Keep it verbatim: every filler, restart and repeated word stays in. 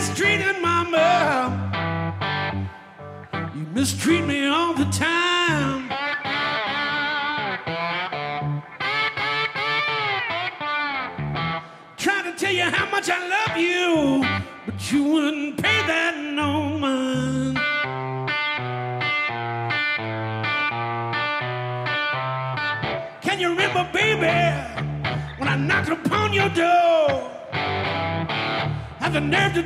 mistreated mama. You mistreat me all the time. Trying to tell you how much I love you, but you wouldn't pay that no mind. Can you remember, baby, when I knocked upon your door? Had the nerve to